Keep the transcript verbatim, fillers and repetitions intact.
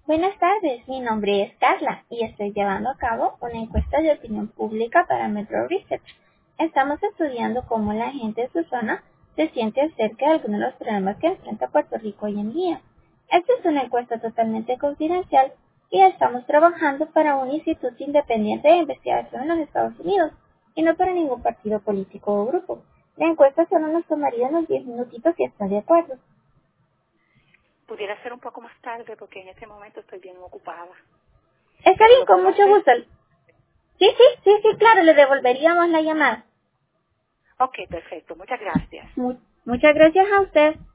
Buenas tardes, mi nombre es Carla y estoy llevando a cabo una encuesta de opinión pública para Metro Research. Estamos estudiando cómo la gente de su zona se siente acerca de algunos de los problemas que enfrenta Puerto Rico hoy en día. Esta es una encuesta totalmente confidencial y estamos trabajando para un instituto independiente de investigación en los Estados Unidos y no para ningún partido político o grupo. La encuesta solo nos tomaría unos diez minutitos si está de acuerdo. Pudiera ser un poco más tarde porque en este momento estoy bien ocupada. Está Pero bien, lo con puedo mucho hacer. gusto. Sí, sí, sí, sí, claro, le devolveríamos la llamada. Ok, perfecto. Muchas gracias. Mu- muchas gracias a usted.